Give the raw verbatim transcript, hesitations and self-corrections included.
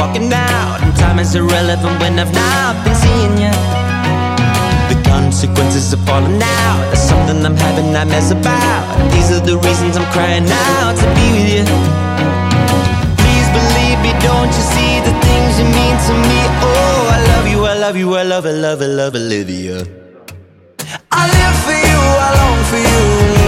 walking out, and time is irrelevant when I've not been seeing you. The consequences of falling out, that's something I'm having nightmares about. These are the reasons I'm crying out to be with you. Please believe me, don't you see the things you mean to me? Oh, I love you, I love you, I love, I love, I love Olivia. I live for you, I long for you.